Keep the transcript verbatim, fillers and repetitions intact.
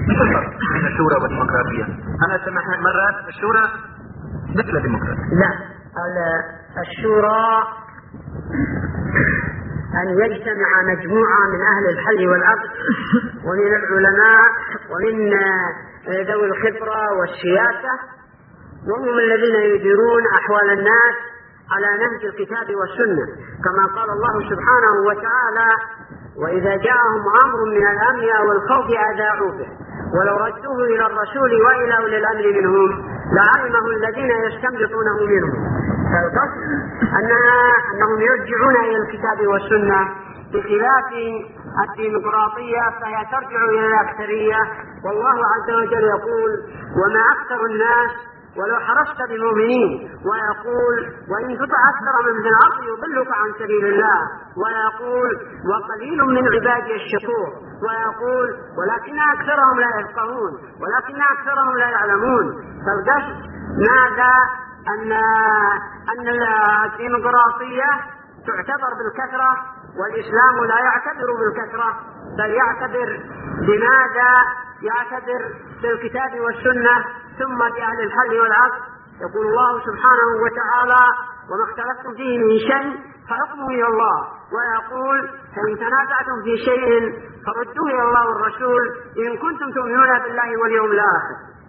ايش الفرق بين الشورى والديمقراطية؟ أنا سمعت مرات الشورى مثل الديمقراطية. لا، الشورى أن يجتمع مجموعة من أهل الحل والعقد ومن العلماء ومن ذوي الخبرة والسياسة، وهم الذين يديرون أحوال الناس على نهج الكتاب والسنة، كما قال الله سبحانه وتعالى: وإذا جاءهم أمر من الأمن أو الخوف أذاعوا به ولو ردوه إلى الرسول وإلى أولي الأمر منهم لعلمه الذين يستنبطونه منهم. فالقصد أنها أنهم يرجعون إلى الكتاب والسنة، بخلاف الديمقراطية فهي ترجع إلى الأكثرية. والله عز وجل يقول: وما أكثر الناس ولو حرصت بمؤمنين، ويقول: وإن تطع أكثر من في الأرض يضلك عن سبيل الله، ويقول: وقليل من عبادي الشكور، ويقول: ولكن أكثرهم لا يفقهون، ولكن أكثرهم لا يعلمون. فالقصد ماذا؟ أن أن الديمقراطية تعتبر بالكثرة، والإسلام لا يعتبر بالكثرة، بل يعتبر بماذا؟ يعتبر بالكتاب والسنة ثم بأهل الحل والعقد. يقول الله سبحانه وتعالى: وما اختلفتم فيه من شيء فحكمه إلى الله، ويقول: فإن تنازعتم في شيء فردوه إلى الله والرسول إن كنتم تؤمنون بالله واليوم الآخر.